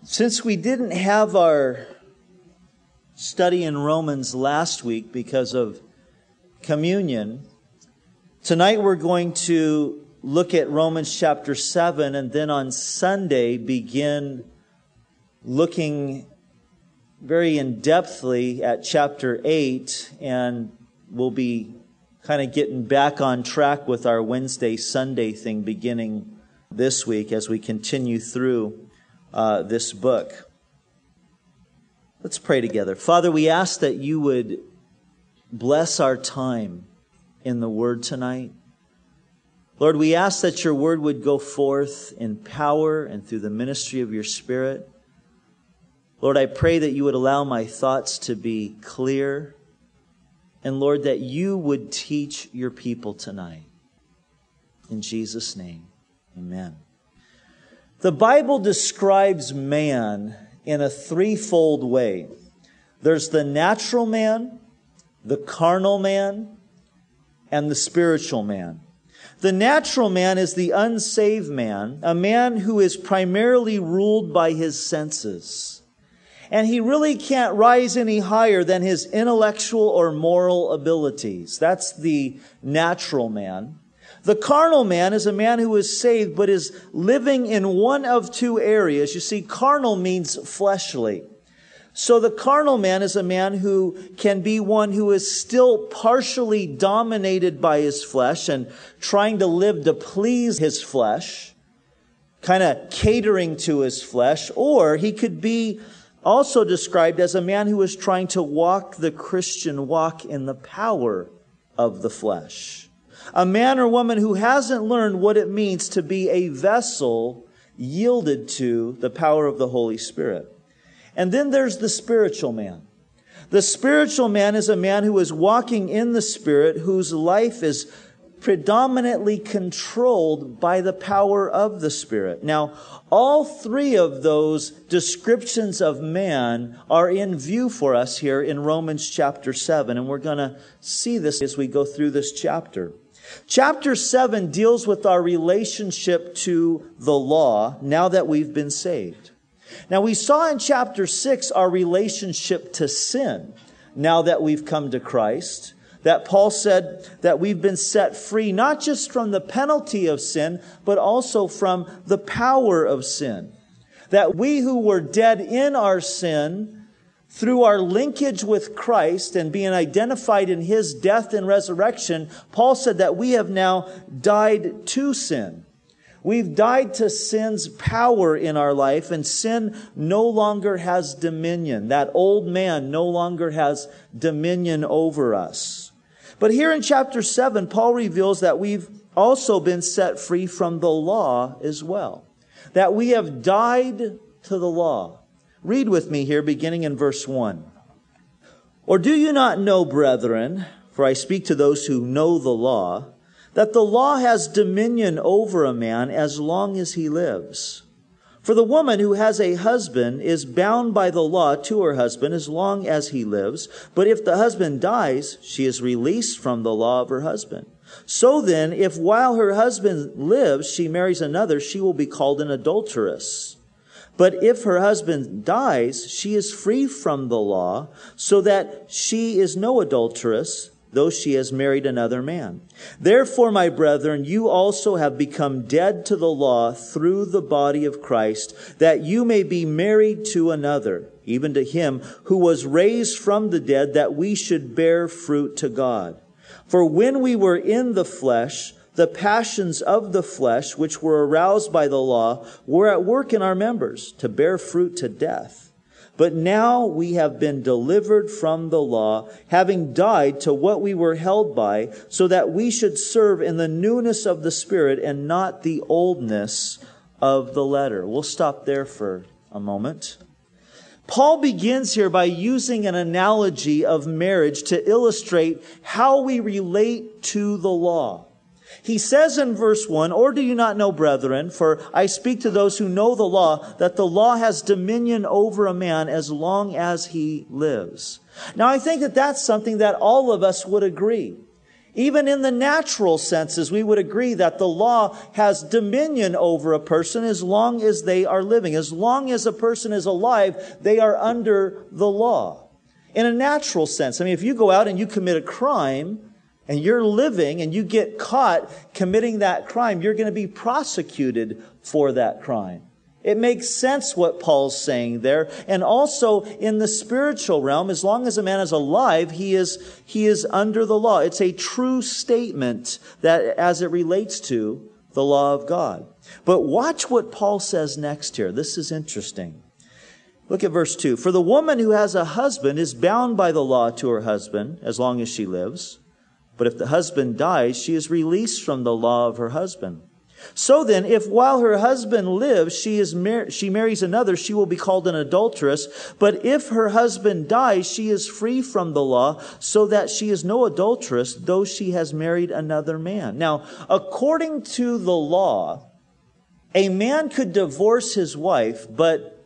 Since we didn't have our study in Romans last week because of communion, tonight we're going to look at Romans chapter 7 and then on Sunday begin looking very in-depthly at chapter 8, and we'll be kind of getting back on track with our Wednesday, Sunday thing beginning this week as we continue through this book. Let's pray together. Father, we ask that you would bless our time in the Word tonight. Lord, we ask that your Word would go forth in power and through the ministry of your Spirit. Lord, I pray that you would allow my thoughts to be clear. And Lord, that you would teach your people tonight. In Jesus' name, amen. The Bible describes man in a threefold way. There's the natural man, the carnal man, and the spiritual man. The natural man is the unsaved man, a man who is primarily ruled by his senses. And he really can't rise any higher than his intellectual or moral abilities. That's the natural man. The carnal man is a man who is saved but is living in one of two areas. You see, carnal means fleshly. So the carnal man is a man who can be one who is still partially dominated by his flesh and trying to live to please his flesh, kind of catering to his flesh, or he could be also described as a man who is trying to walk the Christian walk in the power of the flesh. A man or woman who hasn't learned what it means to be a vessel yielded to the power of the Holy Spirit. And then there's the spiritual man. The spiritual man is a man who is walking in the Spirit, whose life is predominantly controlled by the power of the Spirit. Now, all three of those descriptions of man are in view for us here in Romans chapter 7, and we're going to see this as we go through this chapter. Chapter 7 deals with our relationship to the law now that we've been saved. Now, we saw in chapter 6 our relationship to sin now that we've come to Christ. That Paul said that we've been set free, not just from the penalty of sin, but also from the power of sin. That we who were dead in our sin, through our linkage with Christ and being identified in his death and resurrection, Paul said that we have now died to sin. We've died to sin's power in our life, and sin no longer has dominion. That old man no longer has dominion over us. But here in chapter 7, Paul reveals that we've also been set free from the law as well. That we have died to the law. Read with me here, beginning in verse 1. Or do you not know, brethren, for I speak to those who know the law, that the law has dominion over a man as long as he lives? For the woman who has a husband is bound by the law to her husband as long as he lives. But if the husband dies, she is released from the law of her husband. So then, if while her husband lives, she marries another, she will be called an adulteress. But if her husband dies, she is free from the law, so that she is no adulteress, though she has married another man. Therefore, my brethren, you also have become dead to the law through the body of Christ, that you may be married to another, even to him who was raised from the dead, that we should bear fruit to God. For when we were in the flesh, the passions of the flesh, which were aroused by the law, were at work in our members, to bear fruit to death. But now we have been delivered from the law, having died to what we were held by, so that we should serve in the newness of the Spirit and not the oldness of the letter. We'll stop there for a moment. Paul begins here by using an analogy of marriage to illustrate how we relate to the law. He says in verse 1, or do you not know, brethren, for I speak to those who know the law, that the law has dominion over a man as long as he lives. Now, I think that that's something that all of us would agree. Even in the natural senses, we would agree that the law has dominion over a person as long as they are living. As long as a person is alive, they are under the law. In a natural sense, I mean, if you go out and you commit a crime and you're living and you get caught committing that crime, you're going to be prosecuted for that crime. It makes sense what Paul's saying there. And also in the spiritual realm, as long as a man is alive, he is under the law. It's a true statement that as it relates to the law of God. But watch what Paul says next here. This is interesting. Look at verse 2. For the woman who has a husband is bound by the law to her husband as long as she lives. But if the husband dies, she is released from the law of her husband. So then, if while her husband lives, she marries another, she will be called an adulteress. But if her husband dies, she is free from the law, so that she is no adulteress, though she has married another man. Now, according to the law, a man could divorce his wife, but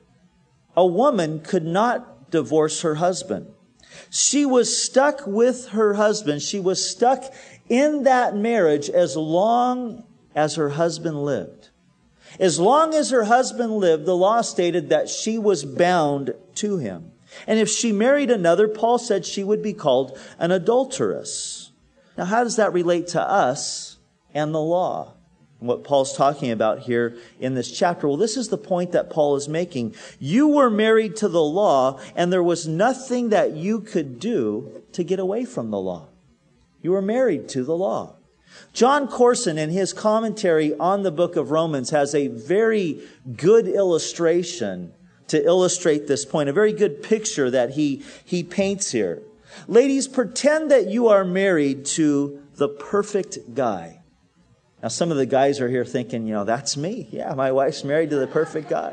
a woman could not divorce her husband. She was stuck with her husband. She was stuck in that marriage as long as her husband lived. As long as her husband lived, the law stated that she was bound to him. And if she married another, Paul said she would be called an adulteress. Now, how does that relate to us and the law? And what Paul's talking about here in this chapter. Well, this is the point that Paul is making. You were married to the law, and there was nothing that you could do to get away from the law. You were married to the law. John Corson, in his commentary on the book of Romans, has a very good illustration to illustrate this point, a very good picture that he paints here. Ladies, pretend that you are married to the perfect guy. Now, some of the guys are here thinking, that's me. Yeah, my wife's married to the perfect guy.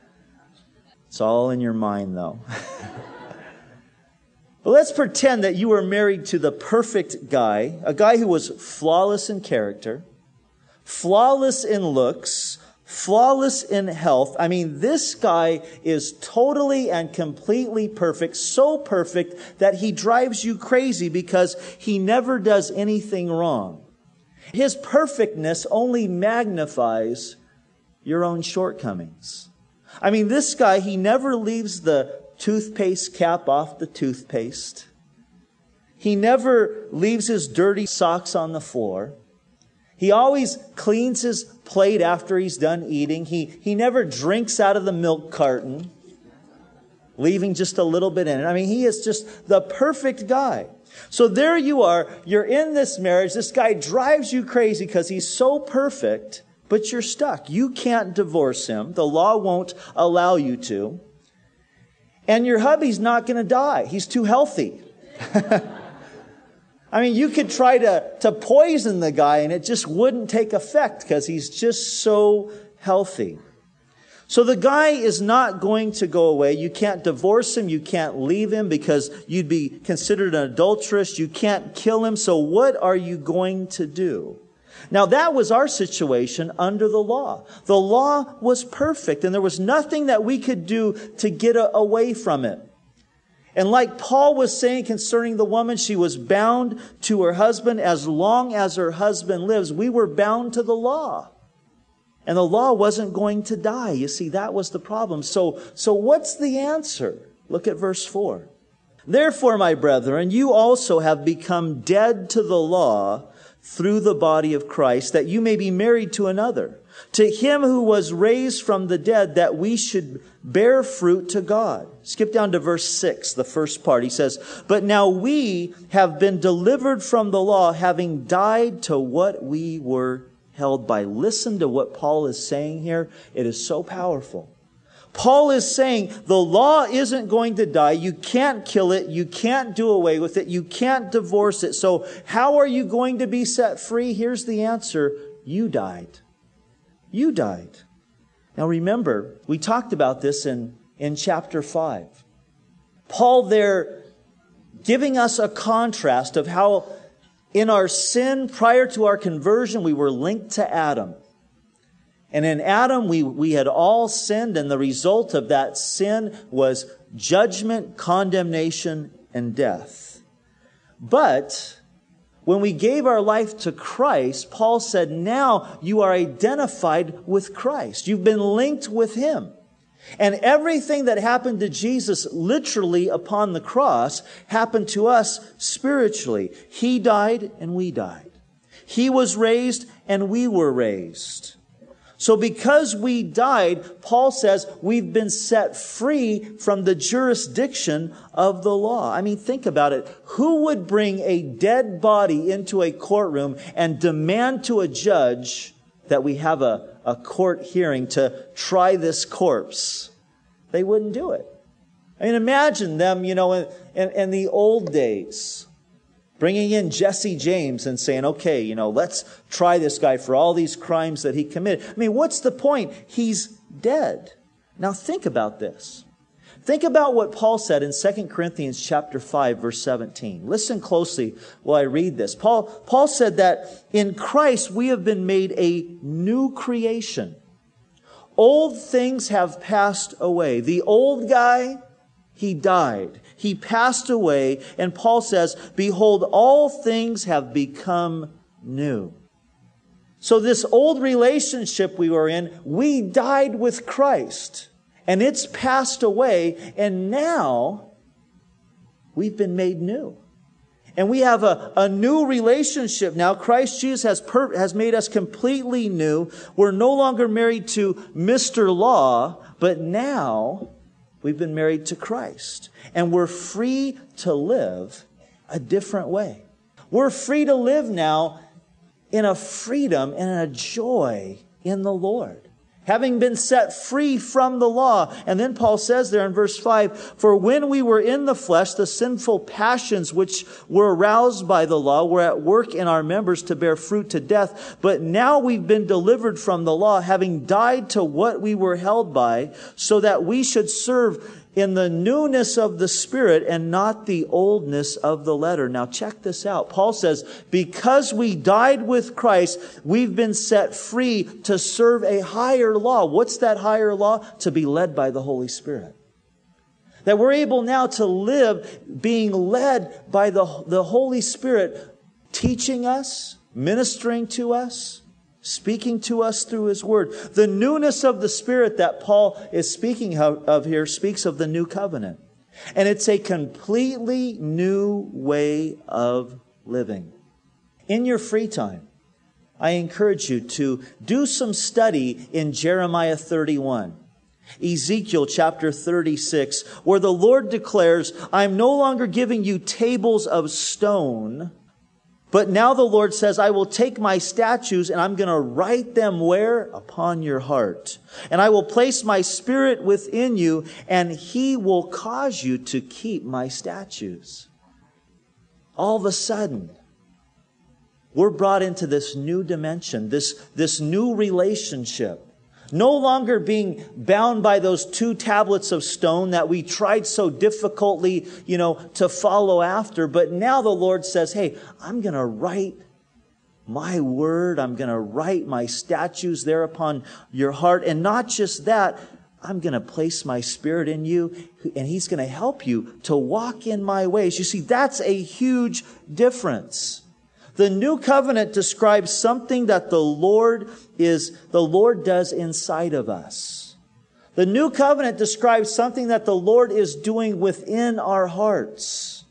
It's all in your mind, though. But let's pretend that you were married to the perfect guy, a guy who was flawless in character, flawless in looks, flawless in health. I mean, this guy is totally and completely perfect, so perfect that he drives you crazy because he never does anything wrong. His perfectness only magnifies your own shortcomings. I mean, this guy, he never leaves the toothpaste cap off the toothpaste. He never leaves his dirty socks on the floor. He always cleans his plate after he's done eating. He never drinks out of the milk carton, leaving just a little bit in it. I mean, he is just the perfect guy. So there you are. You're in this marriage. This guy drives you crazy because he's so perfect, but you're stuck. You can't divorce him. The law won't allow you to. And your hubby's not going to die. He's too healthy. I mean, you could try to poison the guy and it just wouldn't take effect because he's just so healthy. So the guy is not going to go away. You can't divorce him. You can't leave him because you'd be considered an adulteress. You can't kill him. So what are you going to do? Now, that was our situation under the law. The law was perfect, and there was nothing that we could do to get away from it. And like Paul was saying concerning the woman, she was bound to her husband as long as her husband lives. We were bound to the law. And the law wasn't going to die. You see, that was the problem. So what's the answer? Look at verse 4. Therefore, my brethren, you also have become dead to the law through the body of Christ, that you may be married to another, to him who was raised from the dead, that we should bear fruit to God. Skip down to verse 6, the first part. He says, but now we have been delivered from the law, having died to what we were held by. Listen to what Paul is saying here. It is so powerful. Paul is saying the law isn't going to die. You can't kill it. You can't do away with it. You can't divorce it. So how are you going to be set free? Here's the answer. You died. You died. Now remember, we talked about this in chapter 5. Paul there giving us a contrast of how in our sin prior to our conversion, we were linked to Adam. And in Adam, we had all sinned, and the result of that sin was judgment, condemnation, and death. But When we gave our life to Christ, Paul said, now you are identified with Christ. You've been linked with Him. And everything that happened to Jesus literally upon the cross happened to us spiritually. He died and we died. He was raised and we were raised. So because we died, Paul says we've been set free from the jurisdiction of the law. I mean, think about it. Who would bring a dead body into a courtroom and demand to a judge that we have a court hearing to try this corpse? They wouldn't do it. I mean, imagine them, in the old days, bringing in Jesse James and saying, okay, let's try this guy for all these crimes that he committed. I mean, what's the point? He's dead. Now think about this. Think about what Paul said in 2 Corinthians chapter 5, verse 17. Listen closely while I read this. Paul said that in Christ we have been made a new creation. Old things have passed away. The old guy, he died. He passed away. And Paul says, behold, all things have become new. So this old relationship we were in, we died with Christ. And it's passed away. And now we've been made new. And we have a new relationship now. Christ Jesus has made us completely new. We're no longer married to Mr. Law, but now we've been married to Christ. And we're free to live a different way. We're free to live now in a freedom and a joy in the Lord, having been set free from the law. And then Paul says there in verse 5, for when we were in the flesh, the sinful passions which were aroused by the law were at work in our members to bear fruit to death. But now we've been delivered from the law, having died to what we were held by, so that we should serve in the newness of the Spirit and not the oldness of the letter. Now check this out. Paul says, because we died with Christ, we've been set free to serve a higher law. What's that higher law? To be led by the Holy Spirit. That we're able now to live being led by the Holy Spirit, teaching us, ministering to us, speaking to us through His Word. The newness of the Spirit that Paul is speaking of here speaks of the new covenant. And it's a completely new way of living. In your free time, I encourage you to do some study in Jeremiah 31, Ezekiel chapter 36, where the Lord declares, I'm no longer giving you tables of stone, but now the Lord says, I will take my statutes and I'm going to write them where? Upon your heart. And I will place my Spirit within you and He will cause you to keep my statutes. All of a sudden, we're brought into this new dimension, this new relationship. No longer being bound by those 2 tablets of stone that we tried so difficultly, to follow after. But now the Lord says, hey, I'm going to write my word. I'm going to write my statutes there upon your heart. And not just that, I'm going to place my Spirit in you, and He's going to help you to walk in my ways. You see, that's a huge difference. The new covenant describes something that the Lord does inside of us. The new covenant describes something that the Lord is doing within our hearts.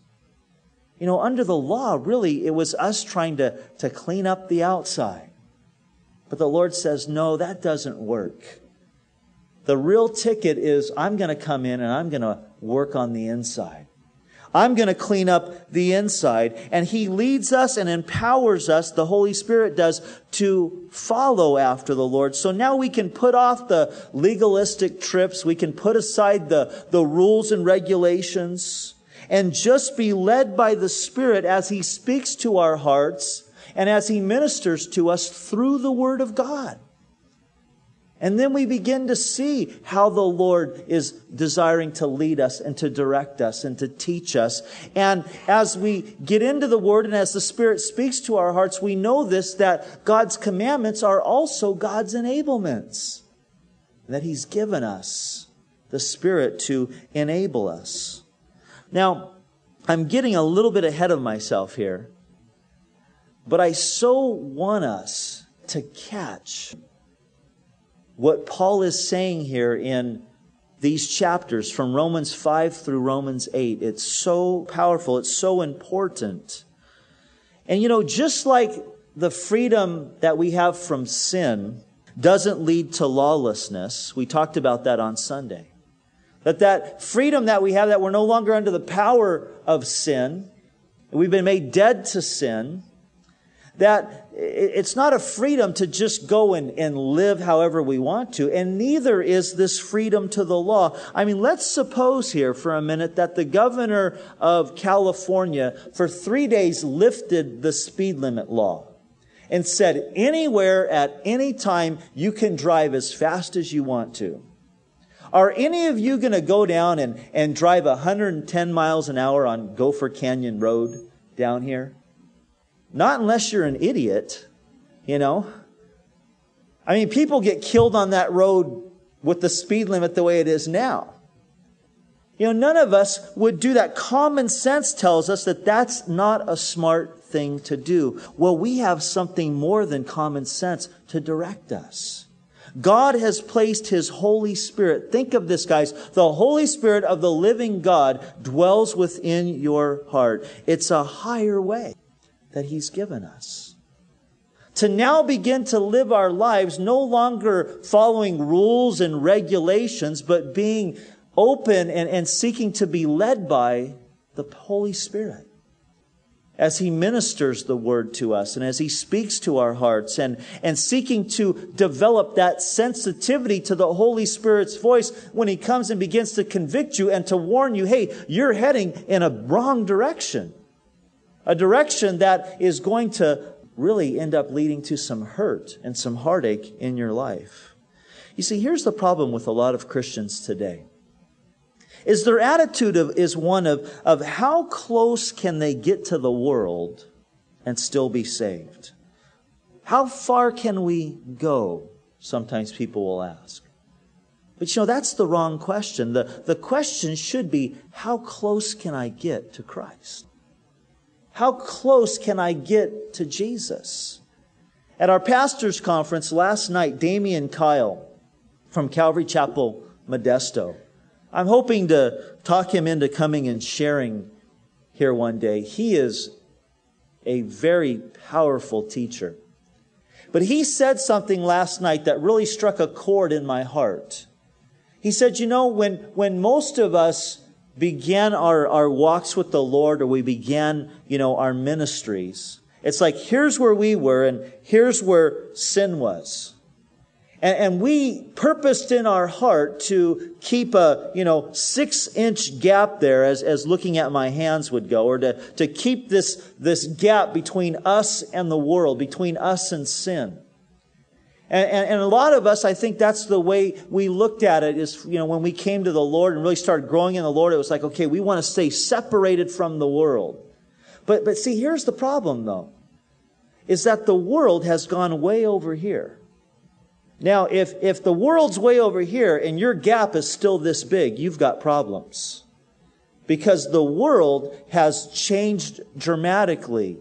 Under the law, really, it was us trying to clean up the outside. But the Lord says, no, that doesn't work. The real ticket is I'm going to come in and I'm going to work on the inside. I'm going to clean up the inside. And He leads us and empowers us, the Holy Spirit does, to follow after the Lord. So now we can put off the legalistic trips. We can put aside the rules and regulations and just be led by the Spirit as He speaks to our hearts and as He ministers to us through the Word of God. And then we begin to see how the Lord is desiring to lead us and to direct us and to teach us. And as we get into the Word and as the Spirit speaks to our hearts, we know this, that God's commandments are also God's enablements. That He's given us the Spirit to enable us. Now, I'm getting a little bit ahead of myself here. But I so want us to catch what Paul is saying here in these chapters from Romans 5 through Romans 8. It's so powerful. It's so important. And just like the freedom that we have from sin doesn't lead to lawlessness, we talked about that on Sunday. That freedom that we have, that we're no longer under the power of sin, we've been made dead to sin, that it's not a freedom to just go and live however we want to, and neither is this freedom to the law. I mean, let's suppose here for a minute that the governor of California for 3 days lifted the speed limit law and said anywhere at any time you can drive as fast as you want to. Are any of you going to go down and drive 110 miles an hour on Gopher Canyon Road down here? Not unless you're an idiot, I mean, people get killed on that road with the speed limit the way it is now. None of us would do that. Common sense tells us that that's not a smart thing to do. Well, we have something more than common sense to direct us. God has placed His Holy Spirit. Think of this, guys. The Holy Spirit of the living God dwells within your heart. It's a higher way that He's given us. To now begin to live our lives no longer following rules and regulations, but being open and seeking to be led by the Holy Spirit as He ministers the Word to us and as He speaks to our hearts and seeking to develop that sensitivity to the Holy Spirit's voice when He comes and begins to convict you and to warn you, hey, you're heading in a wrong direction. A direction that is going to really end up leading to some hurt and some heartache in your life. You see, here's the problem with a lot of Christians today. Is their attitude is one of how close can they get to the world and still be saved? How far can we go? Sometimes people will ask. But that's the wrong question. The question should be, how close can I get to Christ? How close can I get to Jesus? At our pastor's conference last night, Damian Kyle from Calvary Chapel, Modesto, I'm hoping to talk him into coming and sharing here one day. He is a very powerful teacher. But he said something last night that really struck a chord in my heart. He said, when most of us began our walks with the Lord, or we began, our ministries, it's like, here's where we were and here's where sin was. And we purposed in our heart to keep a, 6-inch gap there as looking at my hands would go, or to keep this gap between us and the world, between us and sin. And a lot of us, I think that's the way we looked at it is, when we came to the Lord and really started growing in the Lord, it was like, okay, we want to stay separated from the world. But see, here's the problem though, is that the world has gone way over here. Now, if the world's way over here and your gap is still this big, you've got problems. Because the world has changed drastically,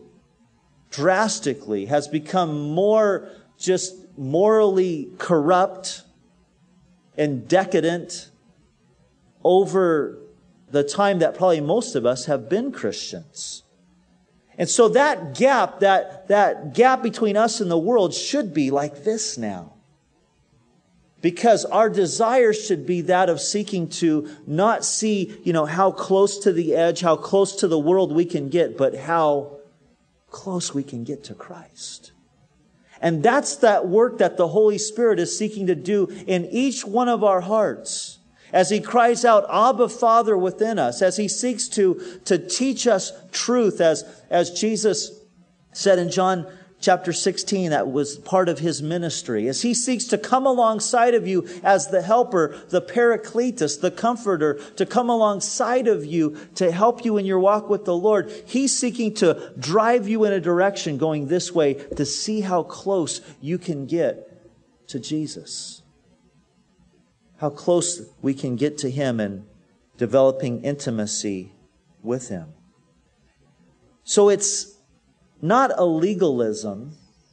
has become more just morally corrupt and decadent over the time that probably most of us have been Christians. And so that gap between us and the world should be like this now. Because our desire should be that of seeking to not see, how close to the edge, how close to the world we can get, but how close we can get to Christ. And that's that work that the Holy Spirit is seeking to do in each one of our hearts. As He cries out, Abba, Father, within us. As He seeks to teach us truth, as Jesus said in John chapter 16, that was part of His ministry. As He seeks to come alongside of you as the helper, the Paracletus, the comforter, to come alongside of you to help you in your walk with the Lord. He's seeking to drive you in a direction going this way to see how close you can get to Jesus. How close we can get to Him and developing intimacy with Him. So it's not a legalism,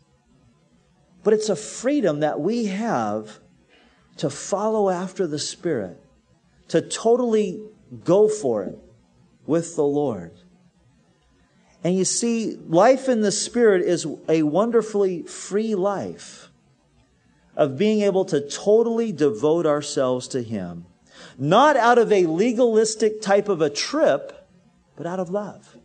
but it's a freedom that we have to follow after the Spirit, to totally go for it with the Lord. And you see, life in the Spirit is a wonderfully free life of being able to totally devote ourselves to Him. Not out of a legalistic type of a trip, but out of love.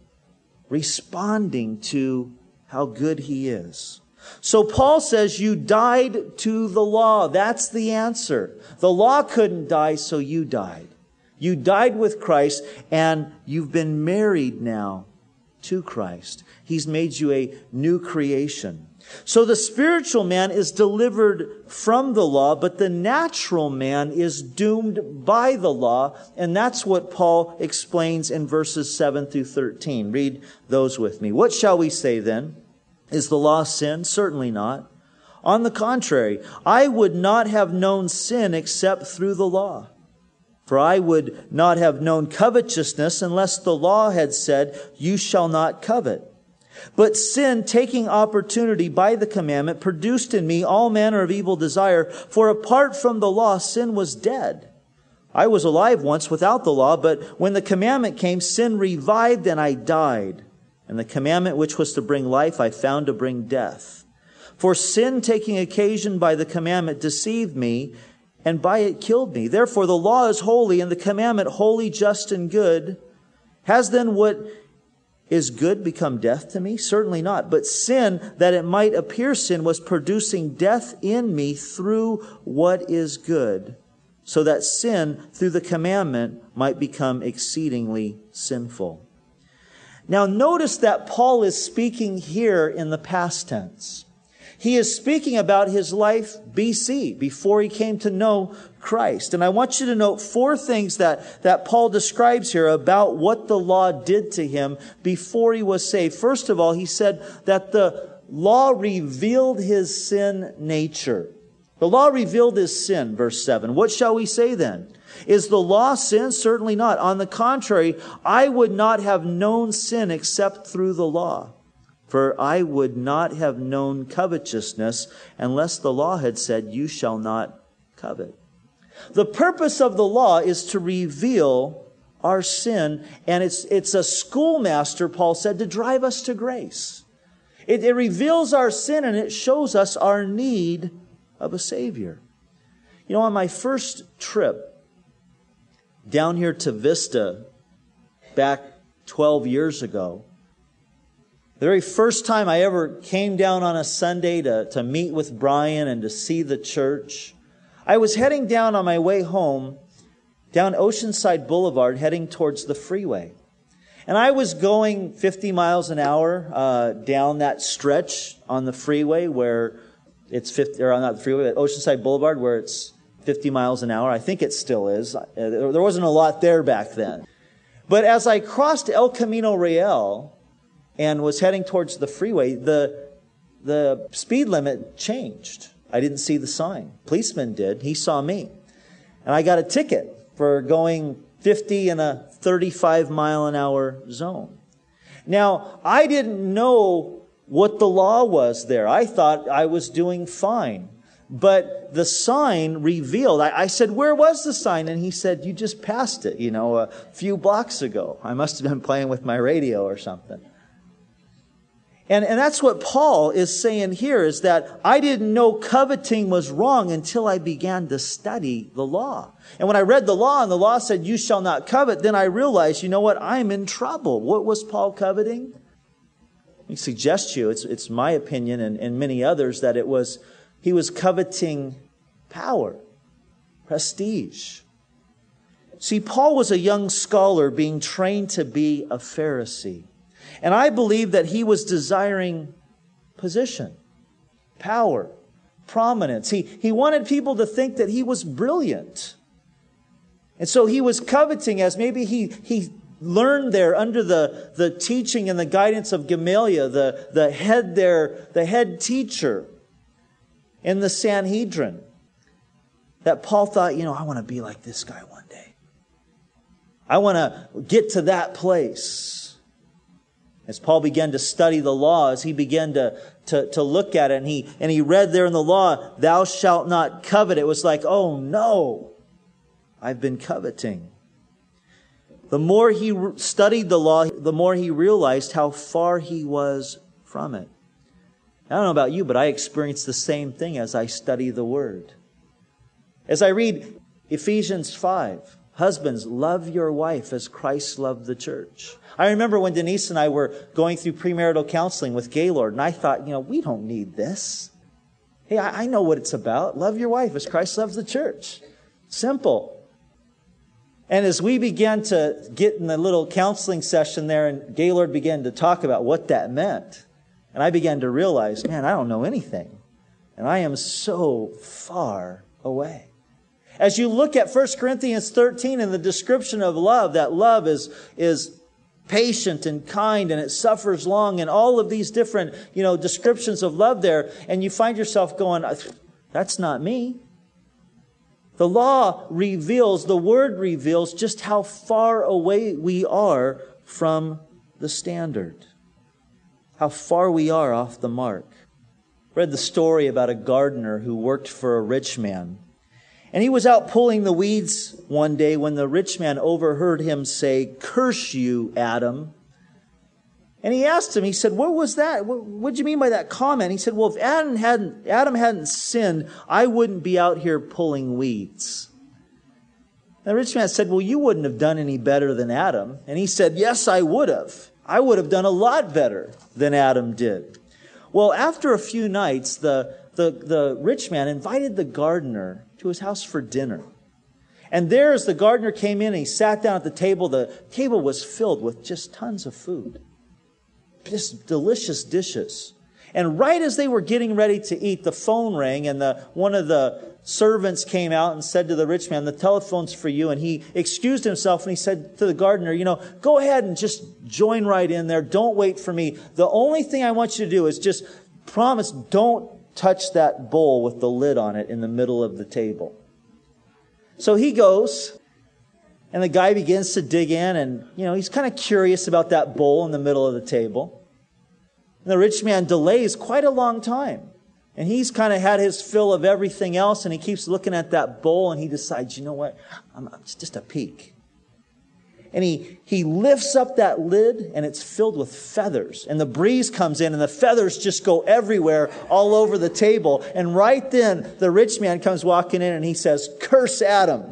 Responding to how good He is. So Paul says you died to the law. That's the answer. The law couldn't die, so you died. You died with Christ, and you've been married now to Christ. He's made you a new creation. So the spiritual man is delivered from the law, but the natural man is doomed by the law. And that's what Paul explains in verses 7 through 13. Read those with me. What shall we say then? Is the law sin? Certainly not. On the contrary, I would not have known sin except through the law. For I would not have known covetousness unless the law had said, you shall not covet. But sin, taking opportunity by the commandment, produced in me all manner of evil desire. For apart from the law, sin was dead. I was alive once without the law, but when the commandment came, sin revived and I died. And the commandment which was to bring life, I found to bring death. For sin, taking occasion by the commandment, deceived me, and by it killed me. Therefore the law is holy, and the commandment holy, just, and good. Has then what is good become death to me? Certainly not. But sin, that it might appear sin, was producing death in me through what is good, so that sin, through the commandment, might become exceedingly sinful. Now notice that Paul is speaking here in the past tense. He is speaking about his life BC, before he came to know Christ. And I want you to note 4 things that Paul describes here about what the law did to him before he was saved. First of all, he said that the law revealed his sin nature. The law revealed his sin, verse 7. What shall we say then? Is the law sin? Certainly not. On the contrary, I would not have known sin except through the law. For I would not have known covetousness unless the law had said, you shall not covet. The purpose of the law is to reveal our sin, and it's a schoolmaster, Paul said, to drive us to grace. It reveals our sin, and it shows us our need of a Savior. You know, on my first trip down here to Vista back 12 years ago, the very first time I ever came down on a Sunday to meet with Brian and to see the church, I was heading down on my way home, down Oceanside Boulevard, heading towards the freeway. And I was going 50 miles an hour down that stretch on the freeway where it's 50, or not the freeway, but Oceanside Boulevard, where it's 50 miles an hour. I think it still is. There wasn't a lot there back then. But as I crossed El Camino Real and was heading towards the freeway, the speed limit changed. I didn't see the sign. Policeman did. He saw me. And I got a ticket for going 50 in a 35 mile an hour zone. Now, I didn't know what the law was there. I thought I was doing fine. But the sign revealed. I said, where was the sign? And he said, you just passed it, a few blocks ago. I must have been playing with my radio or something. And that's what Paul is saying here, is that I didn't know coveting was wrong until I began to study the law. And when I read the law and the law said, you shall not covet, then I realized, you know what, I'm in trouble. What was Paul coveting? Let me suggest to you, it's my opinion and many others, that he was coveting power, prestige. See, Paul was a young scholar being trained to be a Pharisee. And I believe that he was desiring position, power, prominence. He wanted people to think that he was brilliant. And so he was coveting, as maybe he learned there under the teaching and the guidance of Gamaliel, the head teacher in the Sanhedrin, that Paul thought, I want to be like this guy one day. I want to get to that place. As Paul began to study the law, as he began to look at it, and he read there in the law, thou shalt not covet. It was like, oh no, I've been coveting. The more he studied the law, the more he realized how far he was from it. I don't know about you, but I experience the same thing as I study the Word. As I read Ephesians 5, husbands, love your wife as Christ loved the church. I remember when Denise and I were going through premarital counseling with Gaylord, and I thought, we don't need this. Hey, I know what it's about. Love your wife as Christ loves the church. Simple. And as we began to get in the little counseling session there, and Gaylord began to talk about what that meant, and I began to realize, man, I don't know anything. And I am so far away. As you look at 1 Corinthians 13 and the description of love, that love is patient and kind and it suffers long, and all of these different, descriptions of love there, and you find yourself going, that's not me. The law reveals, the Word reveals just how far away we are from the standard. How far we are off the mark. I read the story about a gardener who worked for a rich man. And he was out pulling the weeds one day when the rich man overheard him say, "Curse you, Adam." And he asked him, he said, what was that? What do you mean by that comment? He said, well, if Adam hadn't sinned, I wouldn't be out here pulling weeds. And the rich man said, well, you wouldn't have done any better than Adam. And he said, yes, I would have. I would have done a lot better than Adam did. Well, after a few nights, the rich man invited the gardener to his house for dinner. And there, as the gardener came in and he sat down at the table was filled with just tons of food. Just delicious dishes. And right as they were getting ready to eat, the phone rang, and one of the servants came out and said to the rich man, the telephone's for you. And he excused himself and he said to the gardener, go ahead and just join right in there. Don't wait for me. The only thing I want you to do is just promise, don't touch that bowl with the lid on it in the middle of the table. So he goes, and the guy begins to dig in, and, he's kind of curious about that bowl in the middle of the table. And the rich man delays quite a long time. And he's kind of had his fill of everything else, and he keeps looking at that bowl, and he decides, you know what? It's just a peek. And he lifts up that lid, and it's filled with feathers. And the breeze comes in, and the feathers just go everywhere, all over the table. And right then, the rich man comes walking in, and he says, "Curse Adam."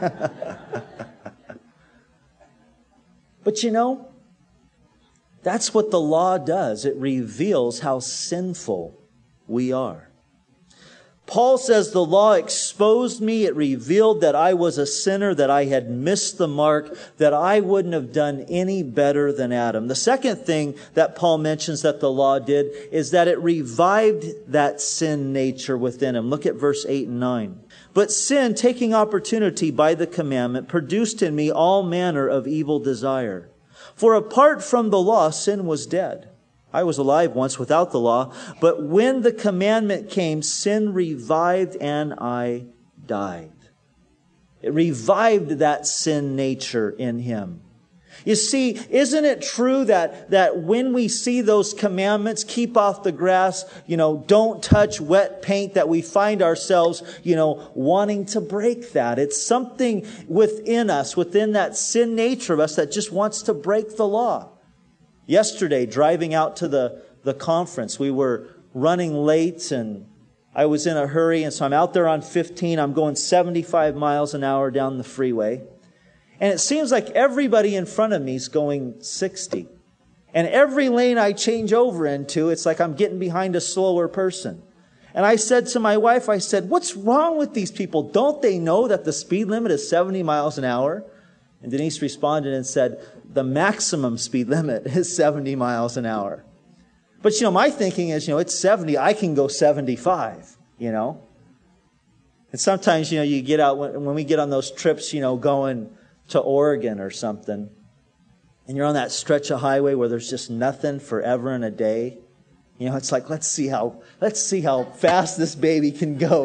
But that's what the law does. It reveals how sinful we are. Paul says the law exposed me. It revealed that I was a sinner, that I had missed the mark, that I wouldn't have done any better than Adam. The second thing that Paul mentions that the law did is that it revived that sin nature within him. Look at verse 8 and 9. But sin, taking opportunity by the commandment, produced in me all manner of evil desire. For apart from the law, sin was dead. I was alive once without the law, but when the commandment came, sin revived and I died. It revived that sin nature in him. You see, isn't it true that when we see those commandments, keep off the grass, don't touch wet paint, that we find ourselves, wanting to break that? It's something within us, within that sin nature of us, that just wants to break the law. Yesterday, driving out to the conference, we were running late and I was in a hurry. And so I'm out there on 15. I'm going 75 miles an hour down the freeway. And it seems like everybody in front of me is going 60. And every lane I change over into, it's like I'm getting behind a slower person. And I said to my wife, what's wrong with these people? Don't they know that the speed limit is 70 miles an hour? And Denise responded and said, the maximum speed limit is 70 miles an hour. But, my thinking is, it's 70. I can go 75, And sometimes, you get out, when we get on those trips, going to Oregon or something, and you're on that stretch of highway where there's just nothing forever and a day. It's like, let's see how fast this baby can go,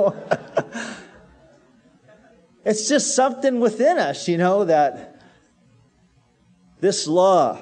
It's just something within us, that this law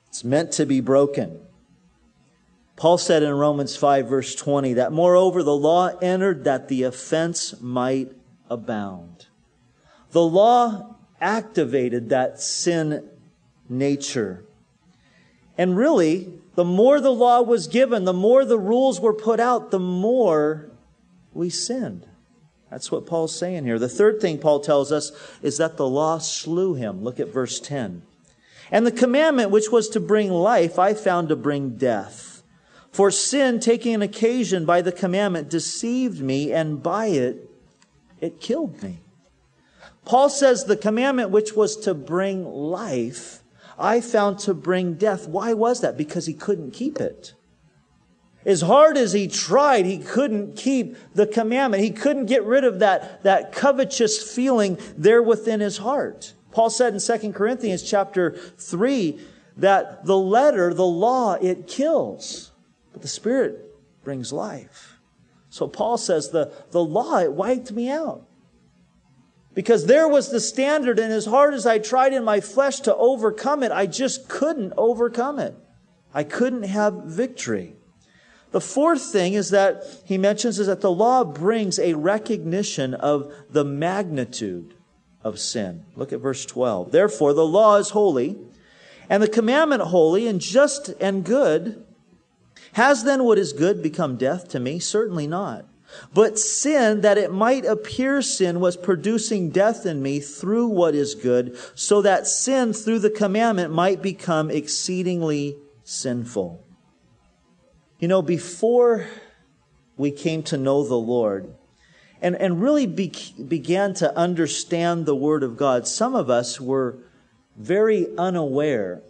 It's meant to be broken. Paul said in Romans 5 verse 20 that moreover the law entered that the offense might abound. The law activated that sin nature. And really, the more the law was given, the more the rules were put out, the more we sinned. That's what Paul's saying here. The third thing Paul tells us is that the law slew him. Look at verse 10. And the commandment which was to bring life, I found to bring death. For sin, taking an occasion by the commandment, deceived me, and by it killed me. Paul says the commandment which was to bring life, I found to bring death. Why was that? Because he couldn't keep it. As hard as he tried, he couldn't keep the commandment. He couldn't get rid of that covetous feeling there within his heart. Paul said in 2 Corinthians chapter 3 that the letter, the law, it kills. But the Spirit brings life. So Paul says the law, it wiped me out. Because there was the standard, and as hard as I tried in my flesh to overcome it, I just couldn't overcome it. I couldn't have victory. The fourth thing is that he mentions is that the law brings a recognition of the magnitude of sin. Look at verse 12. Therefore, the law is holy, and the commandment holy and just and good. Has then what is good become death to me? Certainly not. But sin, that it might appear sin, was producing death in me through what is good, so that sin through the commandment might become exceedingly sinful. You know, before we came to know the Lord and really began to understand the Word of God, some of us were very unaware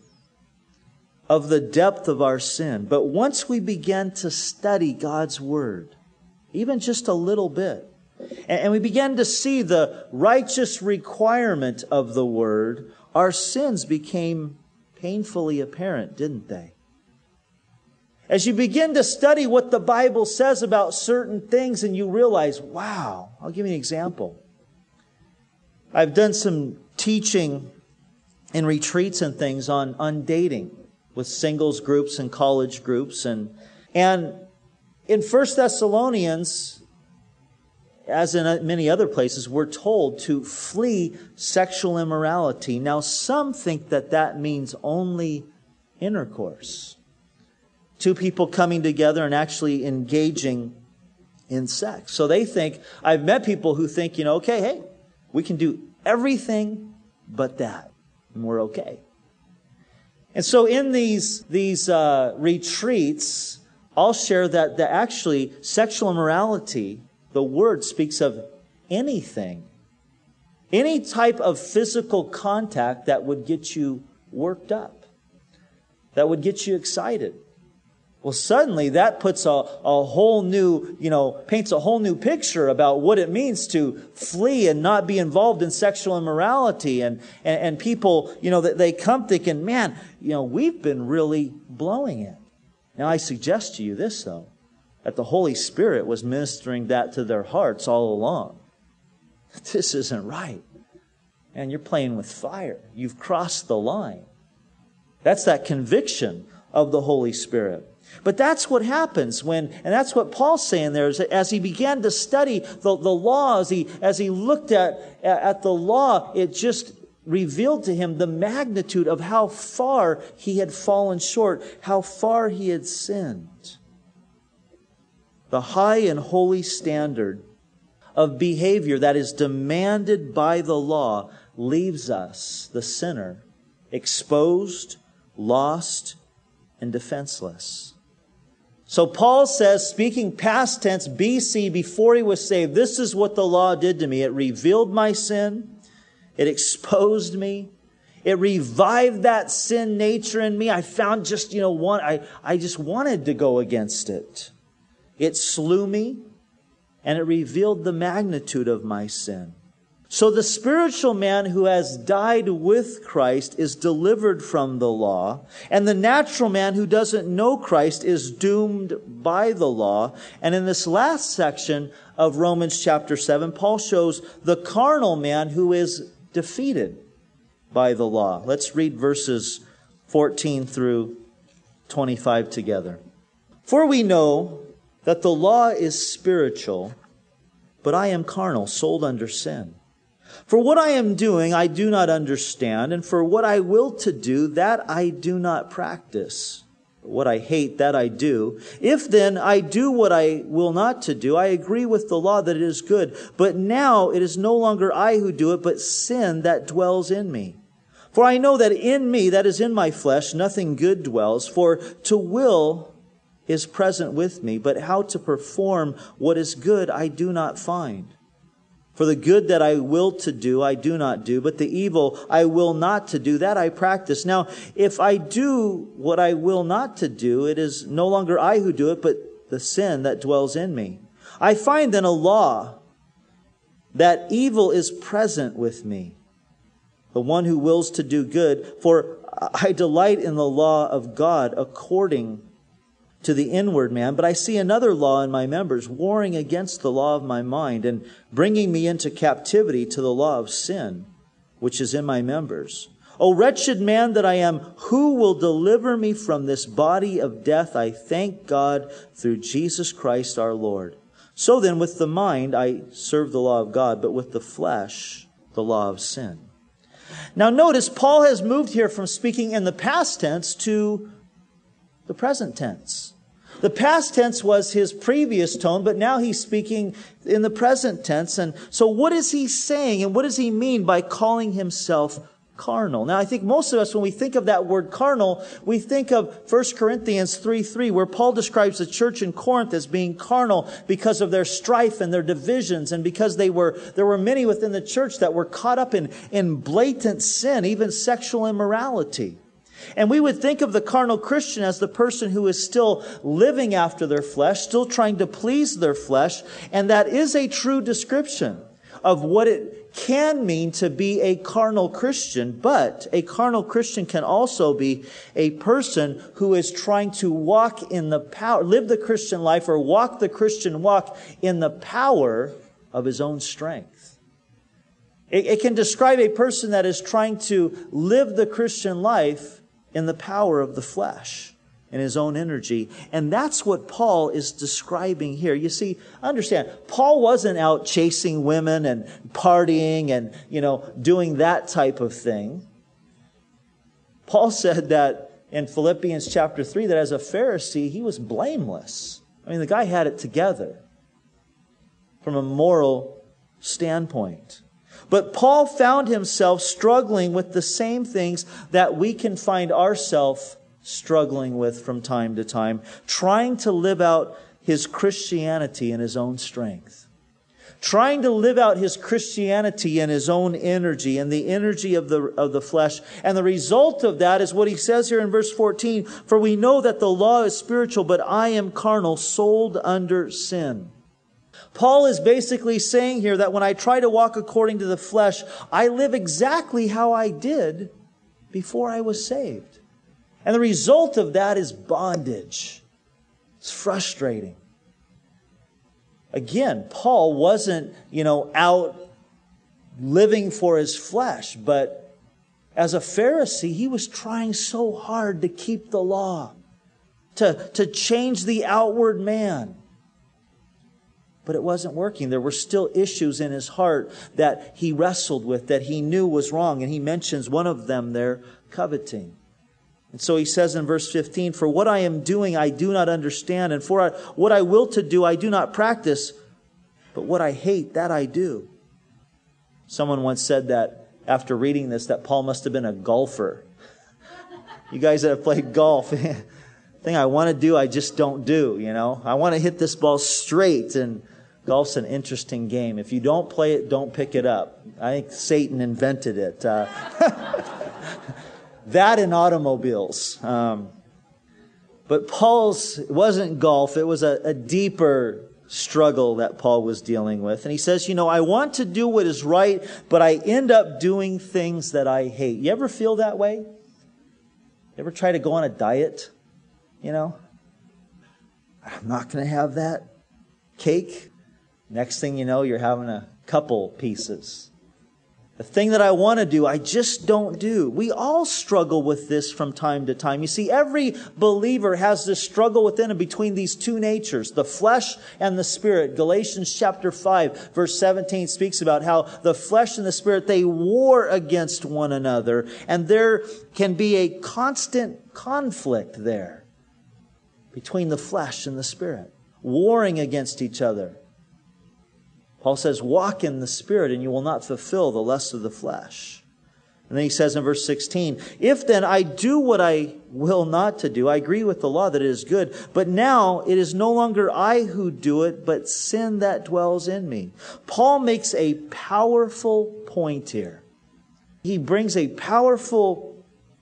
of the depth of our sin. But once we began to study God's Word, even just a little bit, and we began to see the righteous requirement of the Word, our sins became painfully apparent, didn't they? As you begin to study what the Bible says about certain things and you realize, wow, I'll give you an example. I've done some teaching in retreats and things on dating with singles groups and college groups. And in 1 Thessalonians, as in many other places, we're told to flee sexual immorality. Now, some think that means only intercourse. Two people coming together and actually engaging in sex. So they think, I've met people who think, okay, hey, we can do everything but that, and we're okay. And so in these retreats, I'll share that actually sexual immorality, the word speaks of anything, any type of physical contact that would get you worked up, that would get you excited. Well, suddenly that puts a whole new, paints a whole new picture about what it means to flee and not be involved in sexual immorality. And people, they come thinking, man, we've been really blowing it. Now, I suggest to you this, though, that the Holy Spirit was ministering that to their hearts all along. This isn't right. And you're playing with fire. You've crossed the line. That's that conviction of the Holy Spirit. But that's what happens and that's what Paul's saying there, is that as he began to study the law, as he looked at the law, it just revealed to him the magnitude of how far he had fallen short, how far he had sinned. The high and holy standard of behavior that is demanded by the law leaves us, the sinner, exposed, lost, and defenseless. So Paul says, speaking past tense, BC, before he was saved, this is what the law did to me. It revealed my sin. It exposed me. It revived that sin nature in me. I found just, I just wanted to go against it. It slew me, and it revealed the magnitude of my sin. So the spiritual man who has died with Christ is delivered from the law, and the natural man who doesn't know Christ is doomed by the law. And in this last section of Romans chapter 7, Paul shows the carnal man who is defeated by the law. Let's read verses 14 through 25 together. For we know that the law is spiritual, but I am carnal, sold under sin. For what I am doing, I do not understand, and for what I will to do, that I do not practice. What I hate, that I do. If then I do what I will not to do, I agree with the law that it is good. But now it is no longer I who do it, but sin that dwells in me. For I know that in me, that is in my flesh, nothing good dwells. For to will is present with me, but how to perform what is good I do not find. For the good that I will to do, I do not do, but the evil I will not to do, that I practice. Now, if I do what I will not to do, it is no longer I who do it, but the sin that dwells in me. I find then a law that evil is present with me, the one who wills to do good, for I delight in the law of God according to the inward man, but I see another law in my members, warring against the law of my mind and bringing me into captivity to the law of sin, which is in my members. O wretched man that I am, who will deliver me from this body of death? I thank God through Jesus Christ our Lord. So then with the mind I serve the law of God, but with the flesh the law of sin. Now notice Paul has moved here from speaking in the past tense to the present tense. The past tense was his previous tone, but now he's speaking in the present tense. And so what is he saying, and what does he mean by calling himself carnal? Now, I think most of us, when we think of that word carnal, we think of 1 Corinthians 3:3, where Paul describes the church in Corinth as being carnal because of their strife and their divisions, and because there were many within the church that were caught up in blatant sin, even sexual immorality. And we would think of the carnal Christian as the person who is still living after their flesh, still trying to please their flesh. And that is a true description of what it can mean to be a carnal Christian. But a carnal Christian can also be a person who is trying to walk in the power, live the Christian life, or walk the Christian walk in the power of his own strength. It can describe a person that is trying to live the Christian life in the power of the flesh, in his own energy. And that's what Paul is describing here. You see, understand, Paul wasn't out chasing women and partying and, doing that type of thing. Paul said that in Philippians chapter 3, that as a Pharisee, he was blameless. I mean, the guy had it together from a moral standpoint. But Paul found himself struggling with the same things that we can find ourselves struggling with from time to time, trying to live out his Christianity in his own strength, trying to live out his Christianity in his own energy and the energy of the flesh. And the result of that is what he says here in verse 14, for we know that the law is spiritual, but I am carnal, sold under sin. Paul is basically saying here that when I try to walk according to the flesh, I live exactly how I did before I was saved. And the result of that is bondage. It's frustrating. Again, Paul wasn't, out living for his flesh, but as a Pharisee, he was trying so hard to keep the law, to change the outward man. But it wasn't working. There were still issues in his heart that he wrestled with, that he knew was wrong. And he mentions one of them there, coveting. And so he says in verse 15, for what I am doing I do not understand, and for what I will to do I do not practice, but what I hate, that I do. Someone once said that after reading this, that Paul must have been a golfer. You guys that have played golf, thing I want to do, I just don't do, I want to hit this ball straight, and golf's an interesting game. If you don't play it, don't pick it up. I think Satan invented it. That and automobiles. But Paul's, it wasn't golf. It was a deeper struggle that Paul was dealing with. And he says, I want to do what is right, but I end up doing things that I hate. You ever feel that way? You ever try to go on a diet? I'm not going to have that cake. Next thing you know, you're having a couple pieces. The thing that I want to do, I just don't do. We all struggle with this from time to time. You see, every believer has this struggle within and between these two natures, the flesh and the spirit. Galatians chapter 5, verse 17 speaks about how the flesh and the spirit, they war against one another. And there can be a constant conflict there between the flesh and the spirit, warring against each other. Paul says, walk in the Spirit and you will not fulfill the lust of the flesh. And then he says in verse 16, if then I do what I will not to do, I agree with the law that it is good, but now it is no longer I who do it, but sin that dwells in me. Paul makes a powerful point here. He brings a powerful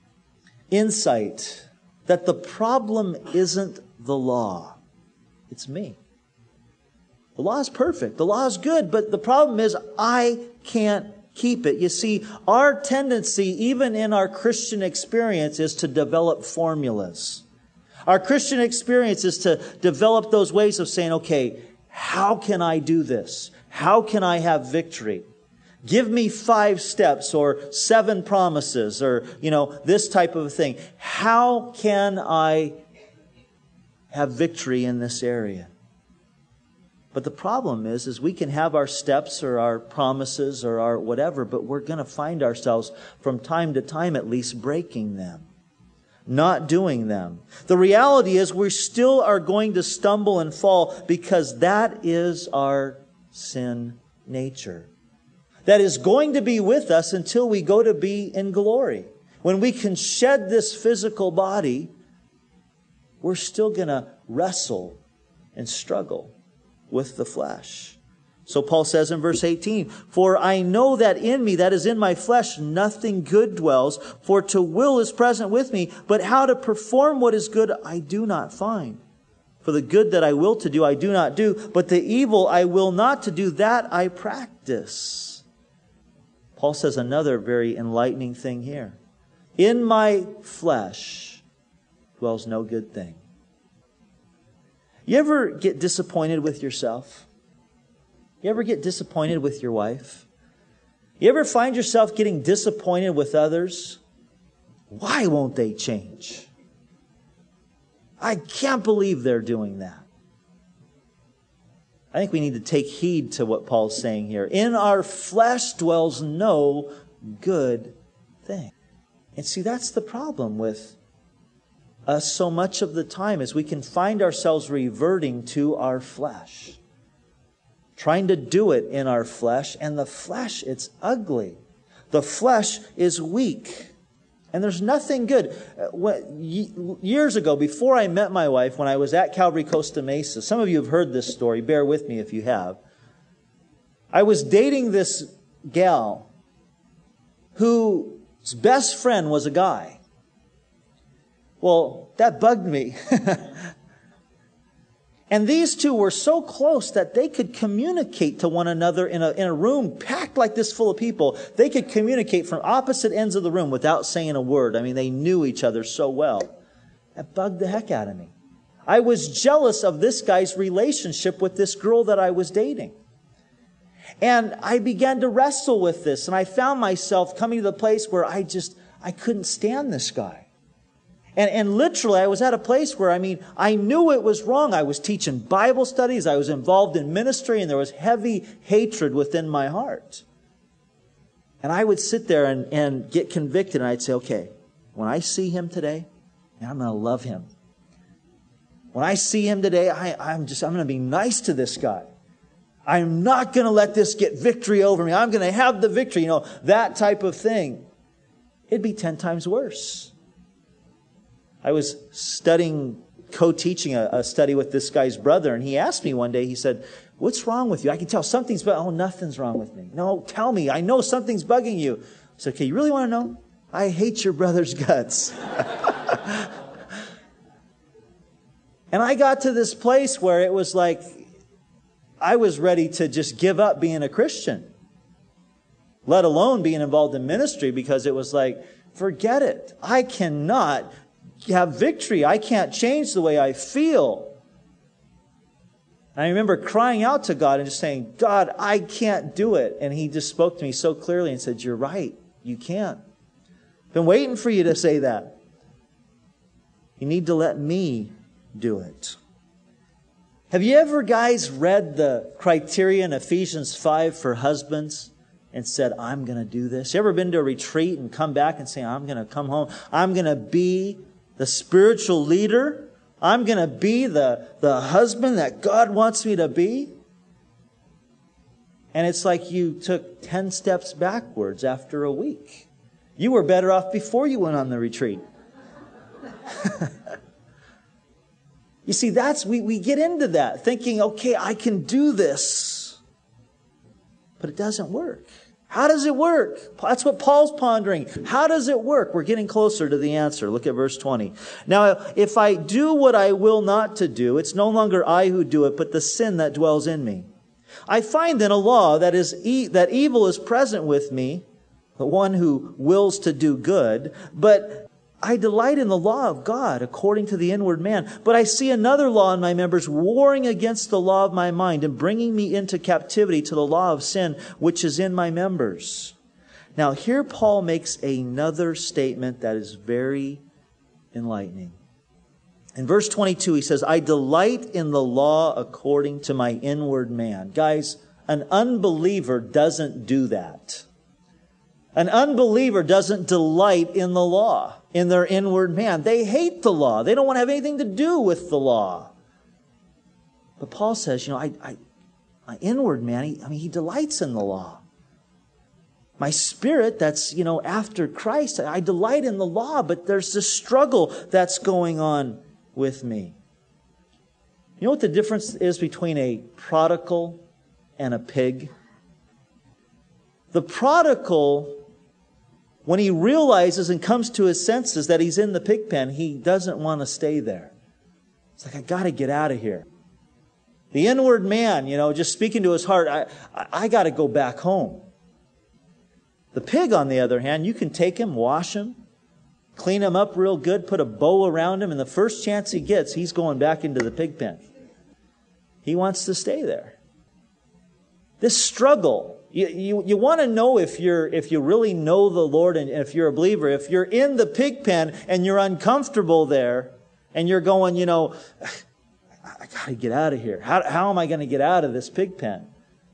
insight that the problem isn't the law. It's me. The law is perfect. The law is good, but the problem is I can't keep it. You see, our tendency, even in our Christian experience, is to develop formulas. Our Christian experience is to develop those ways of saying, okay, how can I do this? How can I have victory? Give me 5 steps or 7 promises or, this type of a thing. How can I have victory in this area? But the problem is we can have our steps or our promises or our whatever, but we're going to find ourselves from time to time at least breaking them, not doing them. The reality is we still are going to stumble and fall because that is our sin nature. That is going to be with us until we go to be in glory. When we can shed this physical body, we're still going to wrestle and struggle with the flesh. So Paul says in verse 18, for I know that in me, that is in my flesh, nothing good dwells, for to will is present with me, but how to perform what is good I do not find. For the good that I will to do, I do not do, but the evil I will not to do, that I practice. Paul says another very enlightening thing here. In my flesh dwells no good thing. You ever get disappointed with yourself? You ever get disappointed with your wife? You ever find yourself getting disappointed with others? Why won't they change? I can't believe they're doing that. I think we need to take heed to what Paul's saying here. In our flesh dwells no good thing. And see, that's the problem with us so much of the time, is we can find ourselves reverting to our flesh. Trying to do it in our flesh. And the flesh, it's ugly. The flesh is weak. And there's nothing good. Years ago, before I met my wife, when I was at Calvary Costa Mesa, some of you have heard this story. Bear with me if you have. I was dating this gal whose best friend was a guy. Well, that bugged me. And these two were so close that they could communicate to one another in a room packed like this full of people. They could communicate from opposite ends of the room without saying a word. I mean, they knew each other so well. That bugged the heck out of me. I was jealous of this guy's relationship with this girl that I was dating. And I began to wrestle with this. And I found myself coming to the place where I couldn't stand this guy. And literally, I was at a place where, I knew it was wrong. I was teaching Bible studies. I was involved in ministry, and there was heavy hatred within my heart. And I would sit there and get convicted, and I'd say, okay, when I see him today, I'm going to love him. When I see him today, I'm going to be nice to this guy. I'm not going to let this get victory over me. I'm going to have the victory, that type of thing. It'd be 10 times worse. I was co-teaching a study with this guy's brother, and he asked me one day, he said, what's wrong with you? I can tell something's nothing's wrong with me. No, tell me. I know something's bugging you. I said, okay, you really want to know? I hate your brother's guts. And I got to this place where it was like, I was ready to just give up being a Christian, let alone being involved in ministry, because it was like, forget it. I cannot have victory. I can't change the way I feel. And I remember crying out to God and just saying, God, I can't do it. And He just spoke to me so clearly and said, you're right. You can't. Been waiting for you to say that. You need to let me do it. Have you ever, guys, read the criteria in Ephesians 5 for husbands and said, I'm going to do this? You ever been to a retreat and come back and say, I'm going to come home. I'm going to be the spiritual leader. I'm going to be the husband that God wants me to be. And it's like you took 10 steps backwards after a week. You were better off before you went on the retreat. You see, we get into that thinking, okay, I can do this. But it doesn't work. How does it work? That's what Paul's pondering. How does it work? We're getting closer to the answer. Look at verse 20. Now, if I do what I will not to do, it's no longer I who do it, but the sin that dwells in me. I find then a law that evil is present with me, the one who wills to do good, but I delight in the law of God according to the inward man. But I see another law in my members warring against the law of my mind and bringing me into captivity to the law of sin which is in my members. Now here Paul makes another statement that is very enlightening. In verse 22 he says, I delight in the law according to my inward man. Guys, an unbeliever doesn't do that. An unbeliever doesn't delight in the law, in their inward man. They hate the law. They don't want to have anything to do with the law. But Paul says, my inward man, he delights in the law. My spirit, that's, after Christ, I delight in the law, but there's this struggle that's going on with me. You know what the difference is between a prodigal and a pig? The prodigal, when he realizes and comes to his senses that he's in the pig pen, he doesn't want to stay there. It's like, I got to get out of here. The inward man, just speaking to his heart, I got to go back home. The pig, on the other hand, you can take him, wash him, clean him up real good, put a bow around him, and the first chance he gets, he's going back into the pig pen. He wants to stay there. This struggle, you want to know if you really know the Lord and if you're a believer. If you're in the pig pen and you're uncomfortable there and you're going, I got to get out of here. How am I going to get out of this pig pen?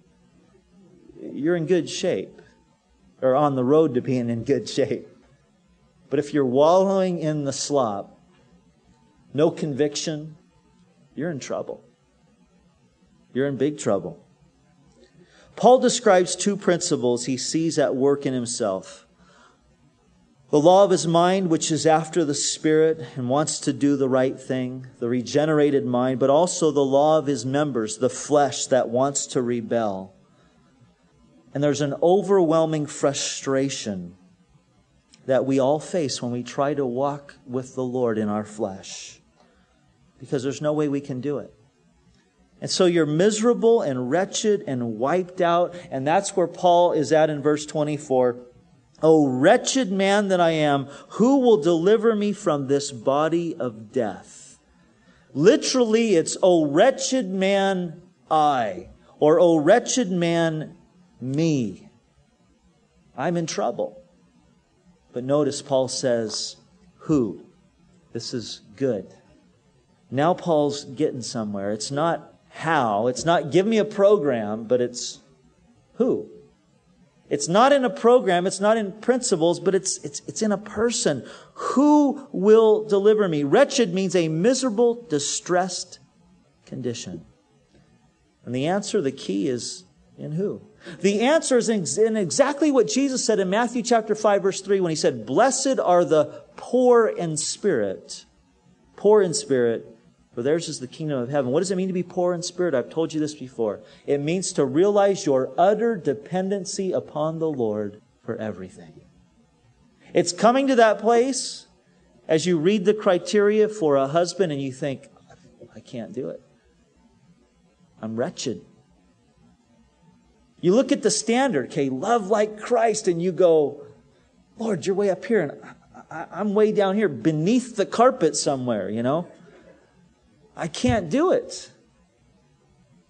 You're in good shape, or on the road to being in good shape. But if you're wallowing in the slop, no conviction, you're in trouble. You're in big trouble. Paul describes two principles he sees at work in himself. The law of his mind, which is after the Spirit and wants to do the right thing, the regenerated mind, but also the law of his members, the flesh that wants to rebel. And there's an overwhelming frustration that we all face when we try to walk with the Lord in our flesh, because there's no way we can do it. And so you're miserable and wretched and wiped out. And that's where Paul is at in verse 24. O wretched man that I am, who will deliver me from this body of death? Literally, it's, O wretched man, I. Or, O wretched man, me. I'm in trouble. But notice Paul says, who? This is good. Now Paul's getting somewhere. It's not how. It's not give me a program, but it's who. It's not in a program. It's not in principles, but it's in a person. Who will deliver me? Wretched means a miserable, distressed condition. And the answer, the key is in who? The answer is in exactly what Jesus said in Matthew chapter 5, verse 3, when he said, blessed are the poor in spirit. Poor in spirit. For theirs is the kingdom of heaven. What does it mean to be poor in spirit? I've told you this before. It means to realize your utter dependency upon the Lord for everything. It's coming to that place as you read the criteria for a husband and you think, I can't do it. I'm wretched. You look at the standard, okay, love like Christ, and you go, Lord, you're way up here and I'm way down here beneath the carpet somewhere, I can't do it.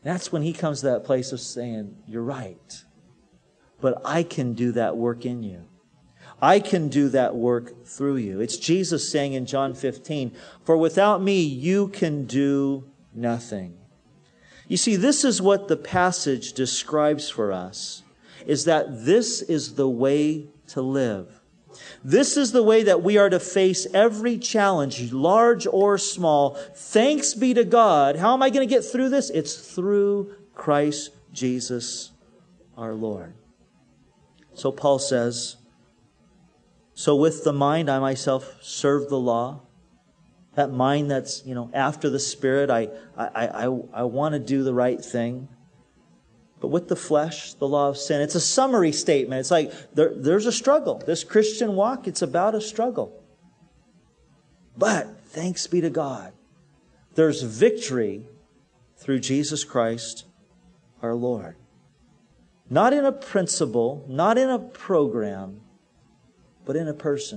That's when He comes to that place of saying, you're right, but I can do that work in you. I can do that work through you. It's Jesus saying in John 15, for without me, you can do nothing. You see, this is what the passage describes for us, is that this is the way to live. This is the way that we are to face every challenge, large or small. Thanks be to God. How am I going to get through this? It's through Christ Jesus our Lord. So Paul says, so with the mind I myself serve the law. That mind that's, after the Spirit, I want to do the right thing. But with the flesh, the law of sin. It's a summary statement. It's like there's a struggle. This Christian walk, it's about a struggle. But thanks be to God, there's victory through Jesus Christ our Lord. Not in a principle, not in a program, but in a person.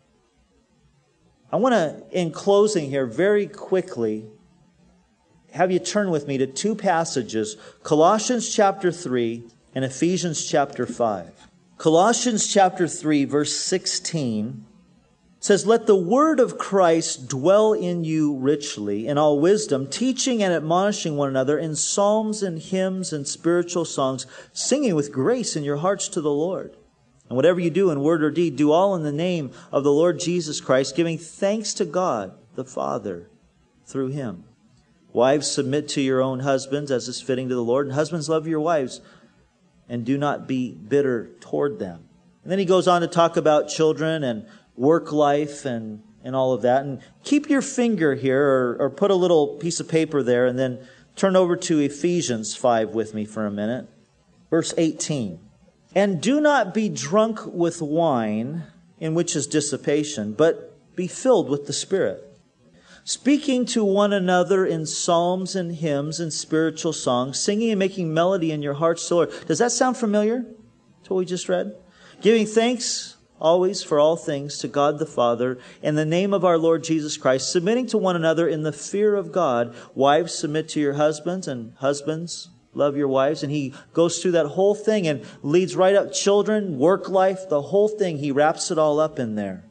I want to, in closing here, very quickly, have you turn with me to two passages, Colossians chapter 3 and Ephesians chapter 5. Colossians chapter 3, verse 16 says, let the word of Christ dwell in you richly in all wisdom, teaching and admonishing one another in psalms and hymns and spiritual songs, singing with grace in your hearts to the Lord. And whatever you do in word or deed, do all in the name of the Lord Jesus Christ, giving thanks to God the Father through Him. Wives, submit to your own husbands as is fitting to the Lord. And husbands, love your wives and do not be bitter toward them. And then he goes on to talk about children and work life and all of that. And keep your finger here or put a little piece of paper there and then turn over to Ephesians 5 with me for a minute. Verse 18. And do not be drunk with wine, in which is dissipation, but be filled with the Spirit, speaking to one another in psalms and hymns and spiritual songs, singing and making melody in your hearts to the Lord. Does that sound familiar to what we just read? Giving thanks always for all things to God the Father in the name of our Lord Jesus Christ, submitting to one another in the fear of God. Wives, submit to your husbands, and husbands, love your wives. And he goes through that whole thing and leads right up children, work life, the whole thing. He wraps it all up in there.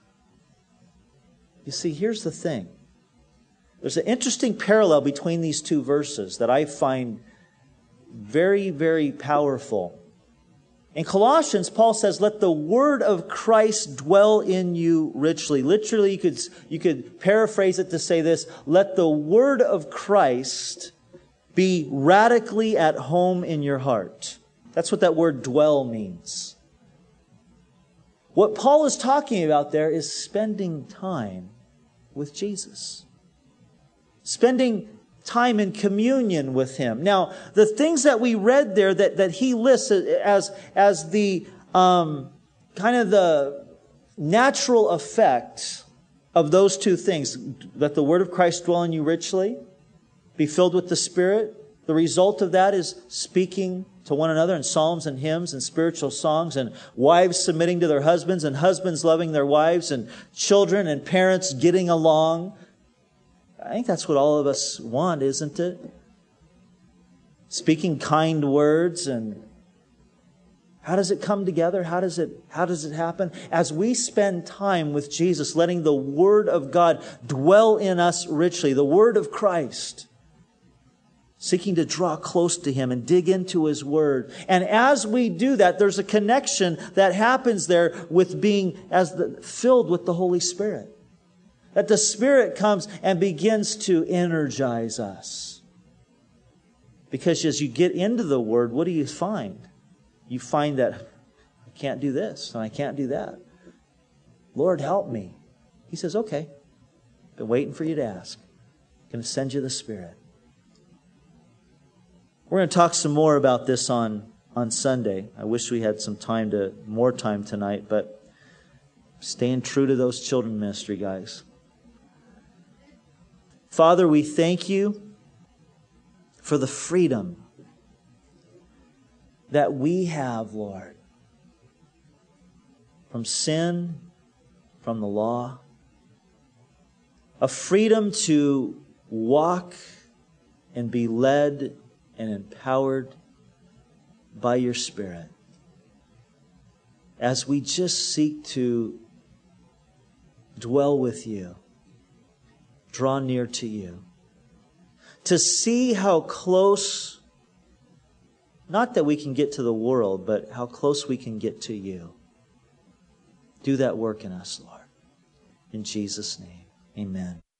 You see, here's the thing. There's an interesting parallel between these two verses that I find very, very powerful. In Colossians, Paul says, let the word of Christ dwell in you richly. Literally, you could paraphrase it to say this, let the word of Christ be radically at home in your heart. That's what that word dwell means. What Paul is talking about there is spending time with Jesus. Spending time in communion with Him. Now, the things that we read there that he lists as the kind of the natural effect of those two things, let the word of Christ dwell in you richly, be filled with the Spirit. The result of that is speaking to one another in psalms and hymns and spiritual songs, and wives submitting to their husbands, and husbands loving their wives, and children and parents getting along. I think that's what all of us want, isn't it? Speaking kind words. And how does it come together? How does it happen? As we spend time with Jesus, letting the Word of God dwell in us richly, the Word of Christ, seeking to draw close to Him and dig into His Word. And as we do that, there's a connection that happens there with being filled with the Holy Spirit. That the Spirit comes and begins to energize us. Because as you get into the Word, what do you find? You find that I can't do this and I can't do that. Lord, help me. He says, okay, been waiting for you to ask. I'm going to send you the Spirit. We're going to talk some more about this on Sunday. I wish we had more time tonight, but staying true to those children ministry guys. Father, we thank you for the freedom that we have, Lord, from sin, from the law, a freedom to walk and be led and empowered by your Spirit as we just seek to dwell with you, draw near to you, to see how close, not that we can get to the world, but how close we can get to you. Do that work in us, Lord. In Jesus' name, amen.